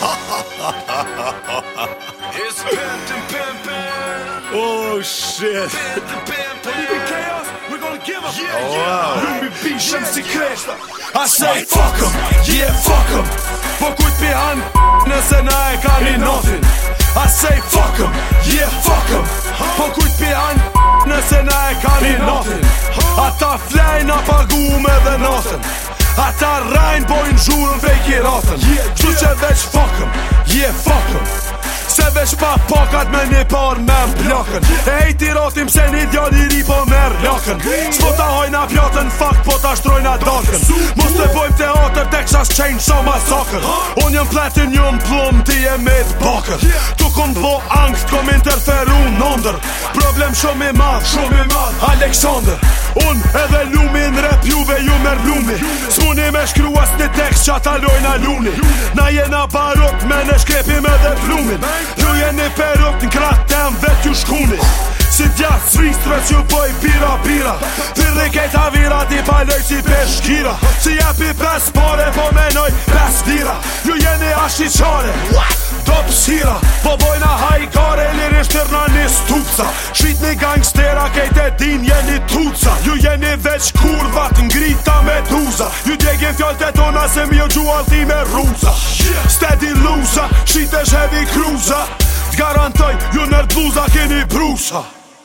It's pimpin', pimpin'. Oh shit. Pimpin', pimpin'. Chaos, we're gonna give them. Oh wow. I say fuck em, yeah fuck em. Po kujt pi han nëse na e kani notin. I say fuck em, yeah fuck em. Po kujt pi han nëse na e kani notin. Ata flejna pagume dhe notin. Ata rajn bojnë zhurën vejk i ratën. Kështu që veç fuck em, yeah fuck em. Se veç pa pakat me një par me m'plakën. E hejti ratim se një djall i ri po merr lakën. S'po ta hojna pjatën fakt po ta shtrojna dakën. Mos të bojmë teatr Texas Chainsaw Massacre. Unë jëm platin jëm plum ti e me t'bakër. Tu kom bo angst kom interferu nëndër. Problem shumë i madh Alexander. Unë edhe lumin rap juve ju mer lumi. S'muni me shkru as një tekst që ata lojna luni. Na jena barut me në shkrepim edhe plumin. Ju jeni perut n'krat tem vet ju shkuni. Si djath svistre që bëj pira Firri kejta vira ti paloj si peshkira. Si jepi pes pare po menoj pes vira. Ju jeni ashiqare Dop sira Po bojna hajkare lirisht tërna një stupca. Shit një gangstera kejte din jeni tuca. Ju jeni veç kurvat ngrita me duza. Ju djegin fjallët e tona se mi o gjualti me ruza. Steady lusa, shitesh heavy cruza. T'garantoj ju nërd bluza keni brusa.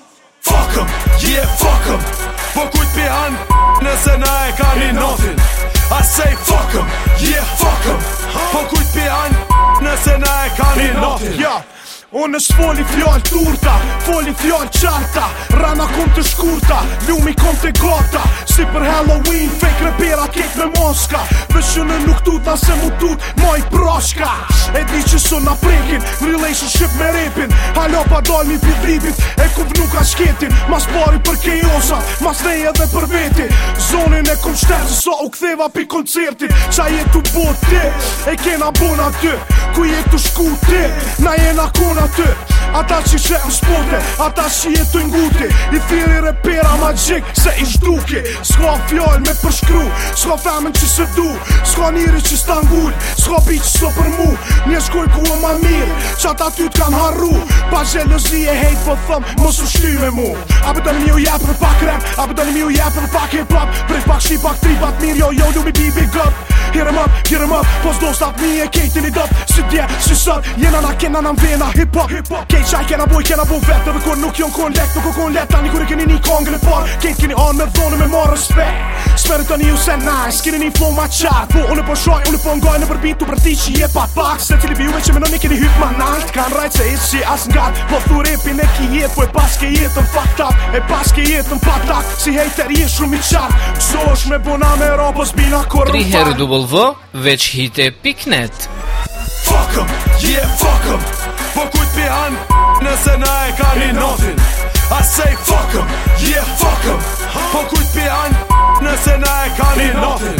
Fuck em, yeah fuck em. Po kujt pi han nëse na e kani notin. I say fuck em, yeah fuck em. Po kujt pi han nëse na e kani notin. Ja, unë është foli fjall turta, foli fjall qarta. Rana kom të shkurta, lumi kom të gata. Si për Halloween, fake repera kek me moska. Vëshënë nuk tuta se mu tut, moj proshka. E di që son na prekin, në relationship me repin. Halo pa dal mi pit ribit, e kuv nuk ka shketin. Mas pari për kejosat, mas nej edhe për veti. Zonin e kom shterë, so u ktheva pi koncertin. Qa jetu bot ti, e kena bona ty. Ku jetu shku ti, na jena kona ty. Ata që shenë spote, ata që jetu nguti. I thiri repera magjik, se i shduki. S'ka fjall me përshkru, s'ka femen që se du. S'ka njëri që s'tangull, s'ka bi që s'o për mu. Një shkoj ku o ma mirë, që ata ty t'kan harru. Pa gjelozi e hejt po thëm, mos u shty me mu. A pëtën mi u jep për pak rap, a pëtën mi u jep për pak hip hop. Prej pak shqip, pak tri, pak mirë, jo, du mi bi big up. Hit em up, po s'do stap mi e kejtin i dop. Si dje, si sot, jena na kena na mvena hip hop. Kejt qaj kena boj vet, edhe kur nuk jon kon lek, nuk o kon let. Tani kur e keni një kongën e par, kejt keni anë me dhone me marrë respekt. Smerit të një u se nice, keni një flow ma qatë. Po unë po shoj, unë po ngoj në përbit, tu për ti që je pat pak. Se cili vijuve që menon një keni hyp ma nalt. Kan rajt se is që as ngat, po thu repin e ki jet. Po e pas ke jetën fucked up, e pas ke jetën patak. Si hejter je shumë i qartë, këso është me bona me rapos bina korën fakt. 3 herë double V, veç hite.net. Fuck em, yeah fuck em. Po kujt pi han nëse na e kani notin. I say fuck em, yeah fuck em. Po kujt pi han nëse na e kani notin.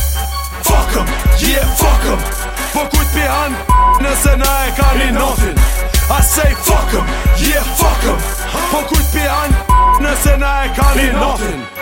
Fuck em, yeah fuck em. Po kujt pi han nëse na e kani notin. I say fuck em, yeah fuck em. Po kujt pi han nëse na e kani notin.